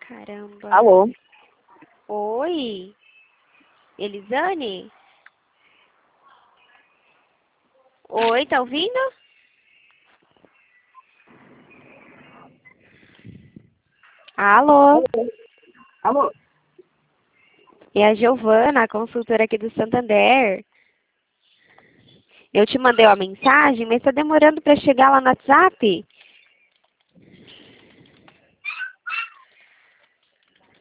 Caramba. Alô? Oi? Elisane? Oi, tá ouvindo? Alô? Alô? É a Giovana, a consultora aqui do Santander. Eu te mandei uma mensagem, mas tá demorando para chegar lá no WhatsApp.